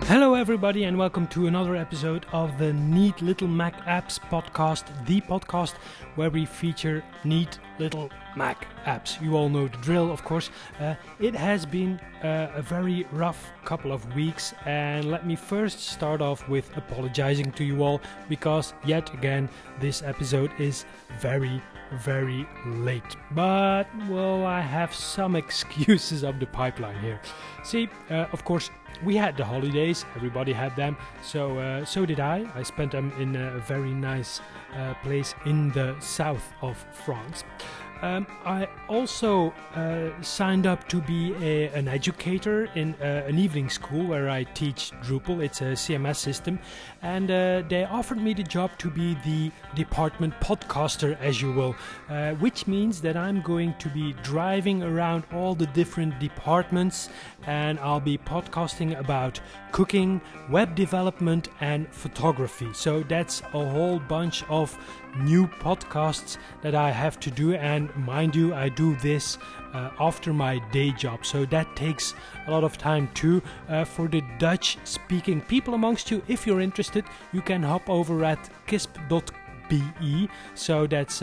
Hello everybody and welcome to another episode of the Neat Little Mac Apps podcast, the podcast where we feature neat little Mac apps. You all know the drill, of course. It has been a very rough couple of weeks, and let me first start off with apologizing to you all because yet again this episode is very late. But, well, I have some excuses up the pipeline here. See, of course, we had the holidays, everybody had them, so did I. I spent them in a very nice place in the south of France. I also signed up to be an educator in an evening school where I teach Drupal. It's a CMS system, and they offered me the job to be the department podcaster, as you will, which means that I'm going to be driving around all the different departments, and I'll be podcasting about cooking, web development, and photography. So that's a whole bunch of new podcasts that I have to do, and mind you, I do this after my day job, so that takes a lot of time too. For the Dutch speaking people amongst you, if you're interested, you can hop over at kisp.be, so that's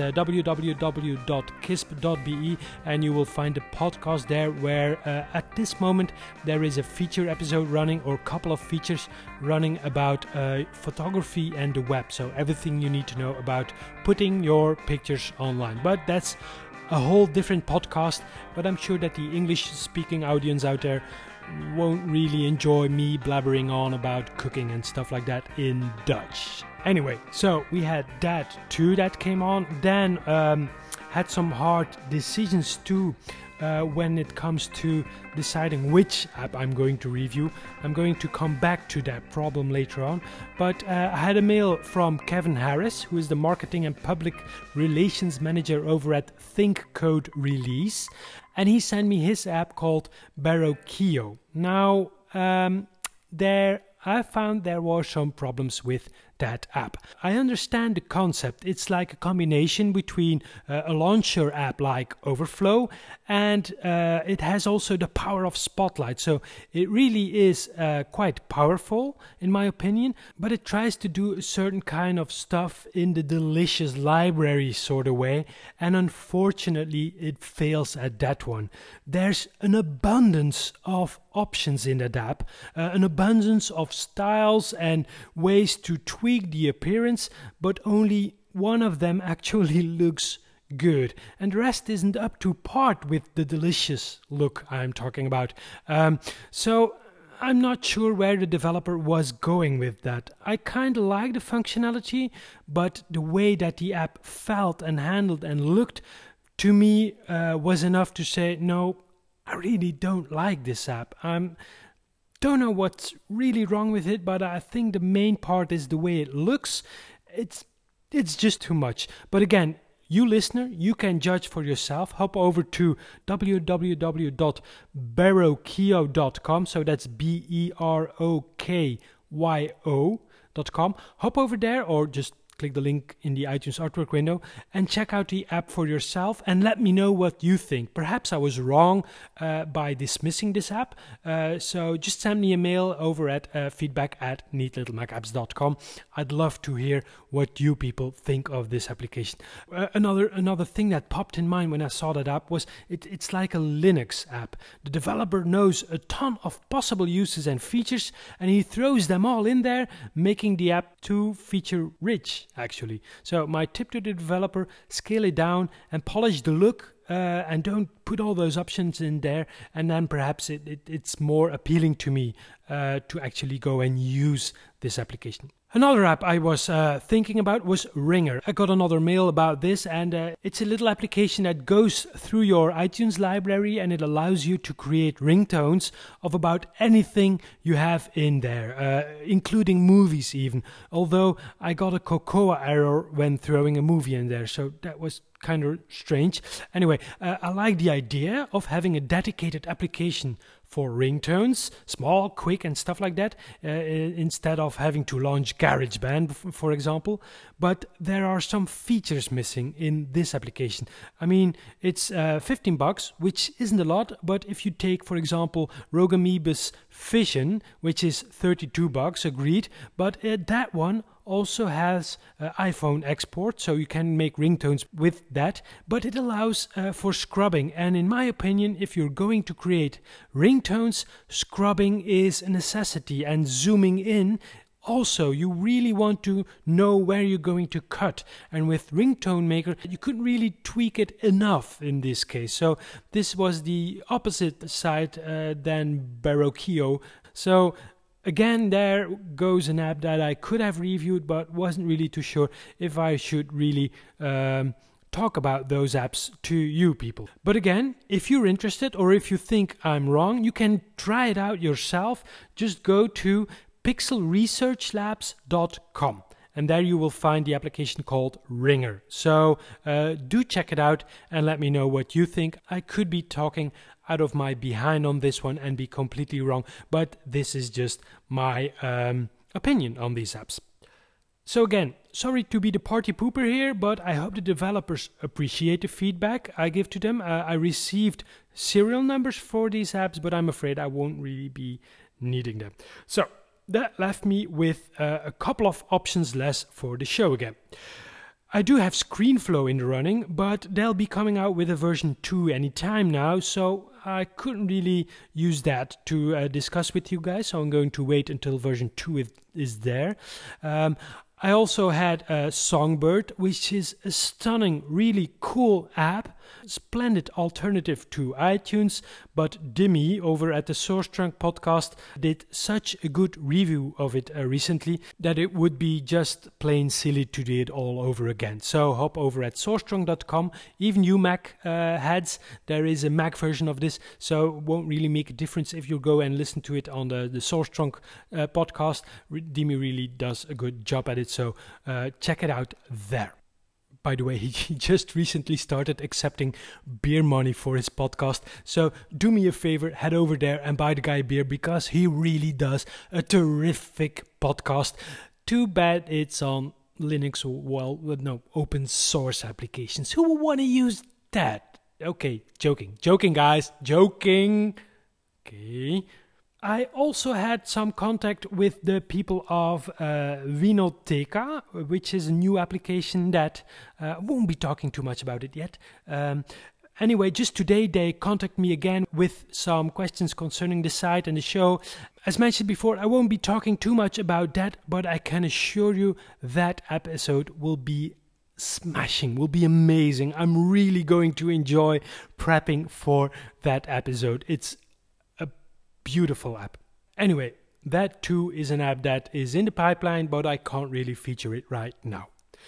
www.kisp.be, and you will find a podcast there where at this moment there is a feature episode running, or a couple of features running about photography and the web, so everything you need to know about putting your pictures online. But that's a whole different podcast, but I'm sure that the English speaking audience out there won't really enjoy me blabbering on about cooking and stuff like that in Dutch. Anyway, so we had that too that came on. Then had some hard decisions too when it comes to deciding which app I'm going to review. I'm going to come back to that problem later on. But I had a mail from Kevin Harris, who is the Marketing and Public Relations Manager over at Think Code Release. And he sent me his app called Barokio. Now, I found there were some problems with that app. I understand the concept. It's like a combination between a launcher app like Overflow, and it has also the power of Spotlight. So it really is quite powerful in my opinion, but it tries to do a certain kind of stuff in the delicious library sort of way, and unfortunately it fails at that one. There's an abundance of options in that app, an abundance of styles and ways to tweak the appearance, but only one of them actually looks good, and the rest isn't up to par with the delicious look I'm talking about. So I'm not sure where the developer was going with that. I kind of like the functionality, but the way that the app felt and handled and looked to me was enough to say, no, I really don't like this app. Don't know what's really wrong with it, but I think the main part is the way it looks. It's just too much. But again, you listener, you can judge for yourself. Hop over to www.barokio.com, so that's BEROKYO.com. Hop over there, or just click the link in the iTunes artwork window and check out the app for yourself and let me know what you think. Perhaps I was wrong by dismissing this app, so just send me a mail over at feedback@neatlittlemacaapps.com. I'd love to hear what you people think of this application. Another thing that popped in mind when I saw that app was it's like a Linux app. The developer knows a ton of possible uses and features, and he throws them all in there, making the app too feature rich, actually. So my tip to the developer: scale it down and polish the look, and don't put all those options in there, and then perhaps it's more appealing to me to actually go and use this application. Another app I was thinking about was Ringr. I got another mail about this, and it's a little application that goes through your iTunes library, and it allows you to create ringtones of about anything you have in there, including movies even. Although I got a Cocoa error when throwing a movie in there, so that was kind of strange. Anyway, I like the idea of having a dedicated application for ringtones, small, quick, and stuff like that, instead of having to launch GarageBand, for example. But there are some features missing in this application. I mean, it's $15, which isn't a lot, but if you take, for example, Rogue Amoeba's Fission, which is $32, agreed, but that one also has iPhone export, so you can make ringtones with that, but it allows for scrubbing. And in my opinion, if you're going to create ringtones, scrubbing is a necessity, and zooming in also, you really want to know where you're going to cut. And with Ringtone Maker, you couldn't really tweak it enough in this case. So this was the opposite side than Barocchio. So again, there goes an app that I could have reviewed, but wasn't really too sure if I should really talk about those apps to you people. But again, if you're interested or if you think I'm wrong, you can try it out yourself. Just go to pixelresearchlabs.com, and there you will find the application called Ringer. So do check it out and let me know what you think. I could be talking out of my behind on this one and be completely wrong, but this is just my opinion on these apps. So again, sorry to be the party pooper here, but I hope the developers appreciate the feedback I give to them. I received serial numbers for these apps, but I'm afraid I won't really be needing them. So that left me with a couple of options less for the show again. I do have ScreenFlow in the running, but they'll be coming out with a version 2 anytime now, so I couldn't really use that to discuss with you guys, so I'm going to wait until version 2 is there. I also had Songbird, which is a stunning, really cool app, splendid alternative to iTunes, but Dimmy over at the Source Trunk podcast did such a good review of it recently that it would be just plain silly to do it all over again. So hop over at sourcetrunk.com. Even you Mac heads, there is a Mac version of this, so it won't really make a difference if you go and listen to it on the Source Trunk podcast. Dimmy really does a good job at it, so check it out there. By the way, he just recently started accepting beer money for his podcast. So do me a favor, head over there and buy the guy beer, because he really does a terrific podcast. Too bad it's on Linux, open source applications. Who would want to use that? Okay, joking guys, joking. Okay. I also had some contact with the people of Vinoteca, which is a new application that won't be talking too much about it yet. Anyway, just today they contacted me again with some questions concerning the site and the show. As mentioned before, I won't be talking too much about that, but I can assure you that episode will be smashing, will be amazing. I'm really going to enjoy prepping for that episode. It's beautiful app. Anyway, that too is an app that is in the pipeline, but I can't really feature it right now.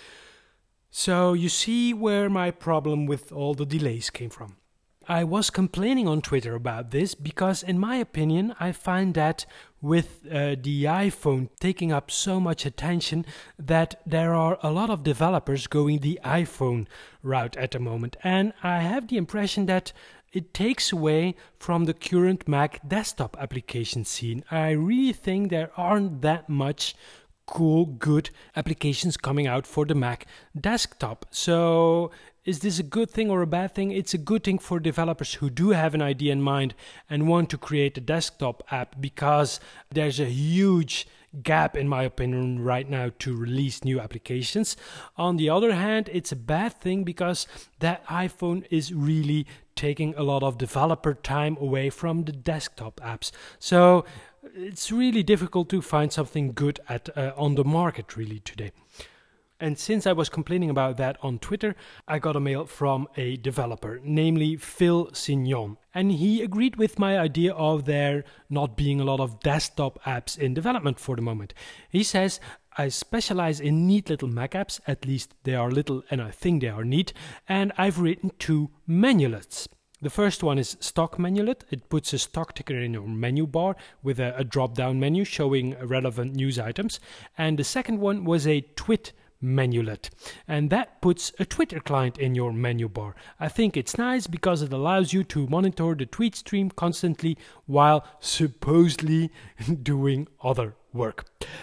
So you see where my problem with all the delays came from. I was complaining on Twitter about this because, in my opinion, I find that with the iPhone taking up so much attention, that there are a lot of developers going the iPhone route at the moment. And I have the impression that it takes away from the current Mac desktop application scene. I really think there aren't that much cool, good applications coming out for the Mac desktop. So is this a good thing or a bad thing? It's a good thing for developers who do have an idea in mind and want to create a desktop app, because there's a huge gap, in my opinion, right now to release new applications. On the other hand, it's a bad thing because that iPhone is really taking a lot of developer time away from the desktop apps. So it's really difficult to find something good on the market really today. And since I was complaining about that on Twitter, I got a mail from a developer, namely Phil Signon. And he agreed with my idea of there not being a lot of desktop apps in development for the moment. He says, I specialize in neat little Mac apps, at least they are little and I think they are neat, and I've written 2 manulets. The first one is Stock Manulet. It puts a stock ticker in your menu bar with a drop-down menu showing relevant news items. And the second one was a Twit Manulet, and that puts a Twitter client in your menu bar. I think it's nice because it allows you to monitor the tweet stream constantly while supposedly doing other work.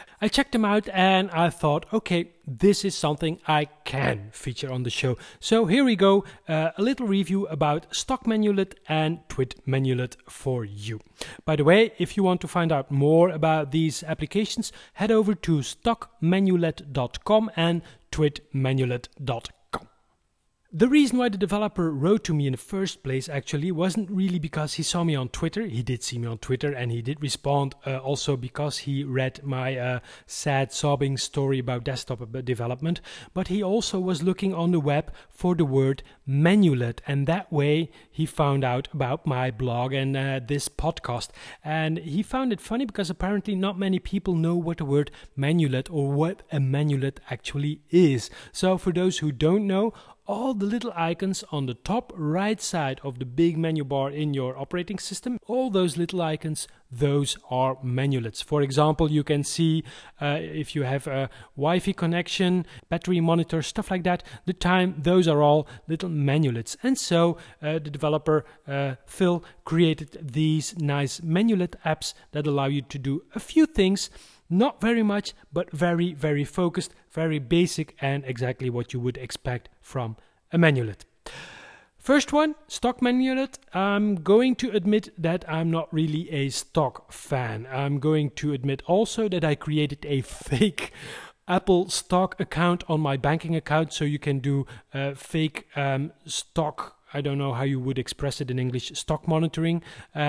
I checked them out and I thought, okay, this is something I can feature on the show. So here we go, a little review about Stock Manulet and Twit Manulet for you. By the way, if you want to find out more about these applications, head over to stockmanulet.com and twitmanulet.com. The reason why the developer wrote to me in the first place actually wasn't really because he saw me on Twitter. He did see me on Twitter and he did respond also because he read my sad sobbing story about desktop development. But he also was looking on the web for the word Manulet, and that way he found out about my blog and this podcast. And he found it funny because apparently not many people know what the word Manulet or what a Manulet actually is. So for those who don't know, all the little icons on the top right side of the big menu bar in your operating system, all those little icons, those are manulets. For example, you can see if you have a Wi-Fi connection, battery monitor, stuff like that, the time, those are all little manulets. And so the developer, Phil, created these nice manulet apps that allow you to do a few things. Not very much, but very, very focused, very basic, and exactly what you would expect from a manulet. First one, Stock Manulet. I'm going to admit that I'm not really a stock fan. I'm going to admit also that I created a fake Apple stock account on my banking account, so you can do fake stock. I don't know how you would express it in English, stock monitoring.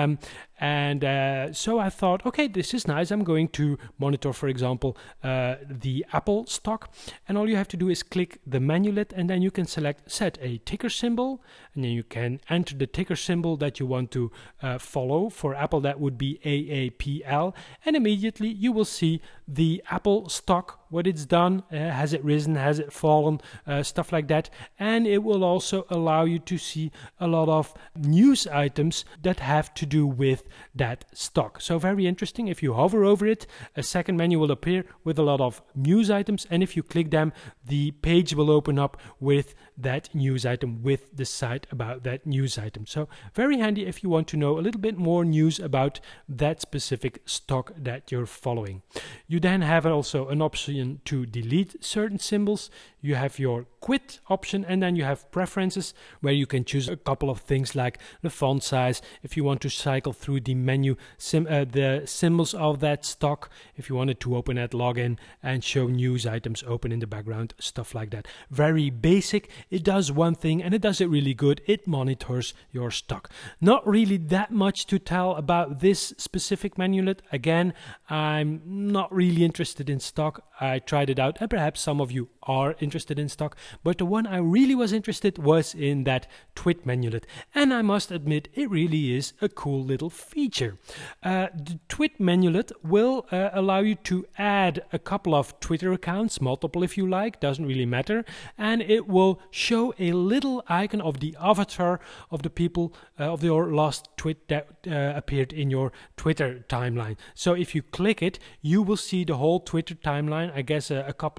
So I thought, okay, this is nice. I'm going to monitor, for example, the Apple stock. And all you have to do is click the manulet, and then you can set a ticker symbol, and then you can enter the ticker symbol that you want to follow. For Apple, that would be AAPL. And immediately you will see the Apple stock, what it's done, has it risen, has it fallen, stuff like that. And it will also allow you to see a lot of news items that have to do with that stock. So very interesting. If you hover over it, a second menu will appear with a lot of news items, and if you click them, the page will open up with that news item, with the site about that news item. So very handy if you want to know a little bit more news about that specific stock that you're following. You then have also an option to delete certain symbols. You have your quit option, and then you have preferences where you can choose a couple of things like the font size, if you want to cycle through the menu, the symbols of that stock, if you wanted to open at login and show news items open in the background, stuff like that. Very basic. It does one thing and it does it really good. It monitors your stock. Not really that much to tell about this specific manulet. Again, I'm not really interested in stock. I tried it out and perhaps some of you are interested in stock, but the one I really was interested was in that Twit Manulet, and I must admit it really is a cool little feature. The Twit Manulet will allow you to add a couple of Twitter accounts, multiple if you like, doesn't really matter, and it will show a little icon of the avatar of the people of your last tweet that appeared in your Twitter timeline. So if you click it, you will see the whole Twitter timeline. I guess a couple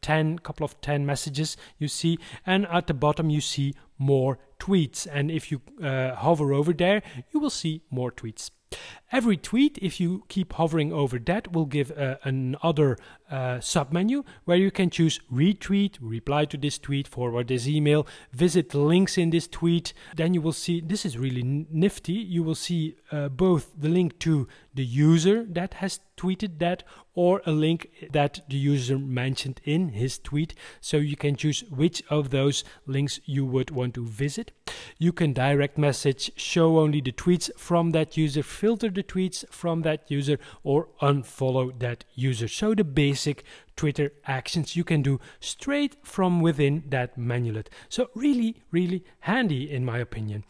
of 10 messages you see, and at the bottom you see more tweets, and if you hover over there you will see more tweets. Every tweet, if you keep hovering over that, will give another submenu where you can choose retweet, reply to this tweet, forward this email, visit the links in this tweet. Then you will see, this is really nifty, you will see both the link to the user that has tweeted that or a link that the user mentioned in his tweet. So you can choose which of those links you would want to visit. You can direct message, show only the tweets from that user, filter the tweets from that user, or unfollow that user. So the basic Twitter actions you can do straight from within that manulet. So really, really handy in my opinion.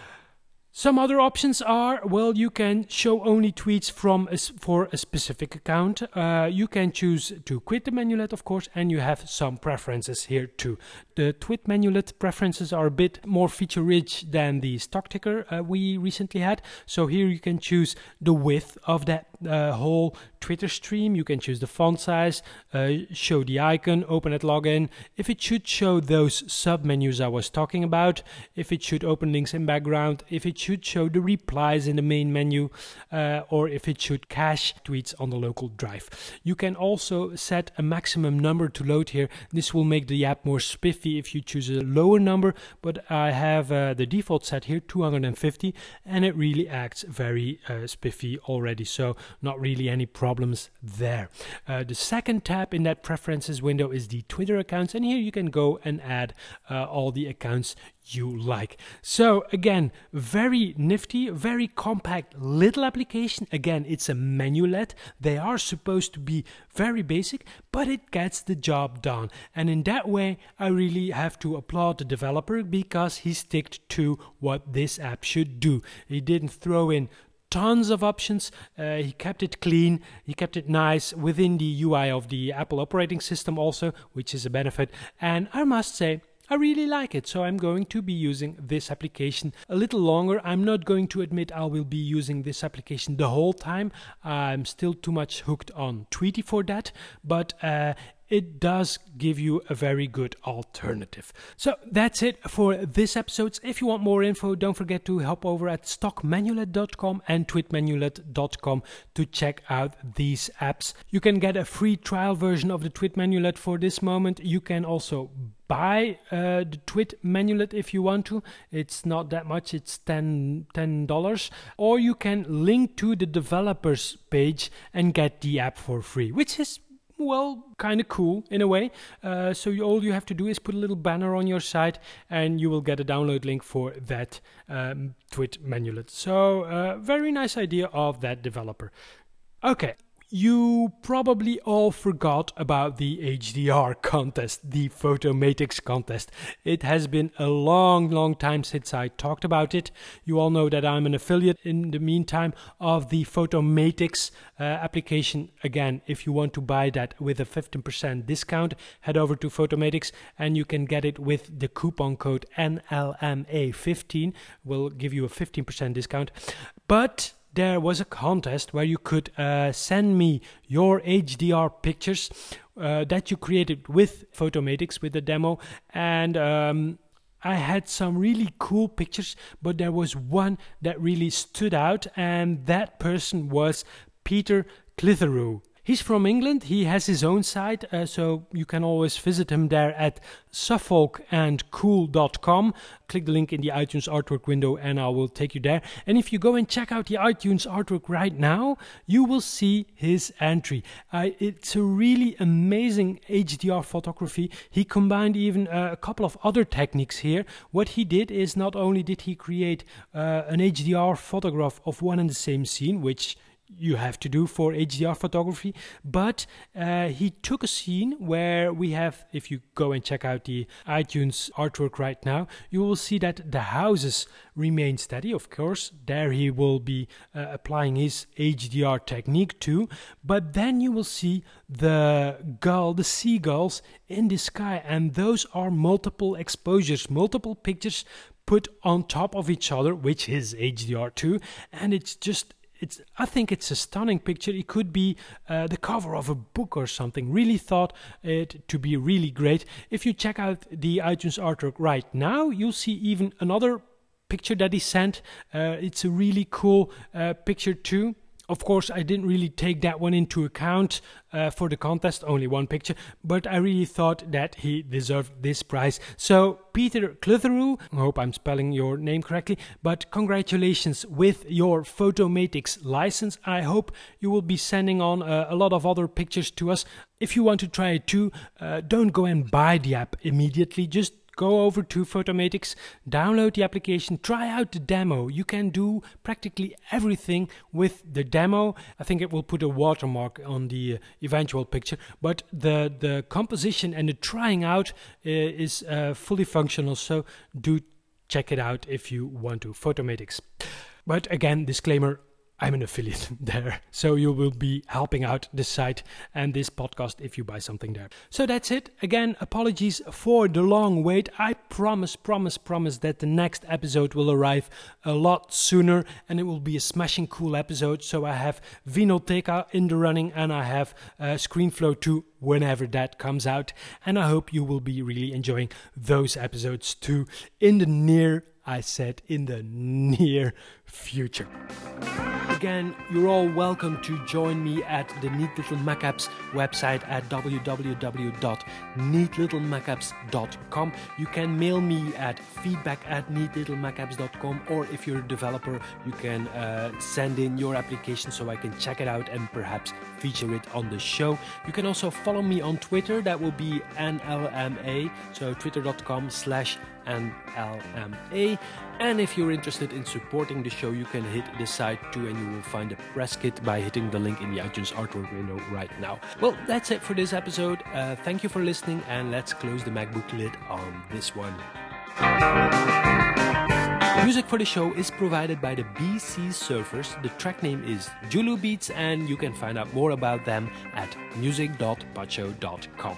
Some other options are, well, you can show only tweets for a specific account. You can choose to quit the manulet, of course, and you have some preferences here too. The Twit Manulet preferences are a bit more feature-rich than the stock ticker we recently had. So here you can choose the width of that the whole Twitter stream. You can choose the font size, show the icon, open at login, if it should show those sub-menus I was talking about, if it should open links in background, if it should show the replies in the main menu, or if it should cache tweets on the local drive. You can also set a maximum number to load here. This will make the app more spiffy if you choose a lower number, but I have the default set here, 250, and it really acts very spiffy already, so not really any problems there. The second tab in that preferences window is the Twitter accounts, and here you can go and add all the accounts you like. So again, very nifty, very compact little application. Again, it's a manulet. They are supposed to be very basic, but it gets the job done. And in that way, I really have to applaud the developer, because he sticked to what this app should do. He didn't throw in tons of options. He kept it clean, he kept it nice within the UI of the Apple operating system also, which is a benefit. And I must say, I really like it, so I'm going to be using this application a little longer. I'm not going to admit I will be using this application the whole time. I'm still too much hooked on Tweety for that, but it does give you a very good alternative. So that's it for this episode. If you want more info, don't forget to hop over at stockmanulet.com and twitmanulet.com to check out these apps. You can get a free trial version of the TwitManulet for this moment. You can also buy the TwitManulet if you want to. It's not that much, it's $10. Or you can link to the developers page and get the app for free, which is, well, kind of cool in a way. So all you have to do is put a little banner on your site and you will get a download link for that TwitManulet. So very nice idea of that developer. Okay. You probably all forgot about the HDR contest, the Photomatix contest. It has been a long time since I talked about it. You all know that I'm an affiliate in the meantime of the Photomatix application. Again, if you want to buy that with a 15% discount, head over to Photomatix and you can get it with the coupon code NLMA15. We'll give you a 15% discount. But there was a contest where you could send me your HDR pictures that you created with Photomatix, with the demo, and I had some really cool pictures, but there was one that really stood out, and that person was Peter Clitheroe. He's from England. He has his own site, so you can always visit him there at suffolkandcool.com. Click the link in the iTunes artwork window and I will take you there. And if you go and check out the iTunes artwork right now, you will see his entry. It's a really amazing HDR photography. He combined even a couple of other techniques here. What he did is not only did he create an HDR photograph of one and the same scene, which you have to do for HDR photography, but he took a scene where we have, if you go and check out the iTunes artwork right now, you will see that the houses remain steady. Of course, there he will be applying his HDR technique too, but then you will see the seagulls in the sky, and those are multiple exposures, multiple pictures put on top of each other, which is HDR too, and I think it's a stunning picture. It could be the cover of a book or something. Really thought it to be really great. If you check out the iTunes artwork right now, you'll see even another picture that he sent. It's a really cool picture too. Of course, I didn't really take that one into account for the contest, only one picture, but I really thought that he deserved this prize. So, Peter Clitheroe, I hope I'm spelling your name correctly, but congratulations with your Photomatix license. I hope you will be sending on a lot of other pictures to us. If you want to try it too, don't go and buy the app immediately, just go over to Photomatix, download the application, try out the demo. You can do practically everything with the demo. I think it will put a watermark on the eventual picture, but the composition and the trying out is fully functional, so do check it out if you want to. Photomatix. But again, disclaimer, I'm an affiliate there, so you will be helping out the site and this podcast if you buy something there. So that's it. Again, apologies for the long wait. I promise that the next episode will arrive a lot sooner and it will be a smashing cool episode. So I have Vinoteca in the running and I have ScreenFlow 2 whenever that comes out. And I hope you will be really enjoying those episodes too in the near future. Again, you're all welcome to join me at the Neat Little Mac Apps website at www.neatlittlemacaps.com. You can mail me at feedback@neatlittlemacaps.com, or if you're a developer, you can send in your application so I can check it out and perhaps feature it on the show. You can also follow me on Twitter. That will be NLMA, so twitter.com/NLMA. And if you're interested in supporting the show, you can hit the site too, and you will find a press kit by hitting the link in the iTunes artwork window right now. Well, that's it for this episode. Thank you for listening, and let's close the MacBook lid on this one. Music for the show is provided by the BC Surfers. The track name is Julu Beats, and you can find out more about them at music.pacho.com.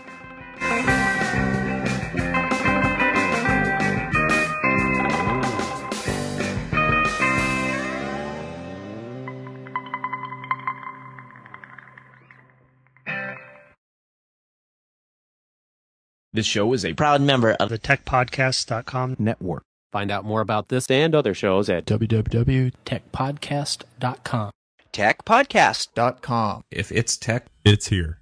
This show is a proud member of the TechPodcast.com network. Find out more about this and other shows at www.techpodcast.com. TechPodcast.com. If it's tech, it's here.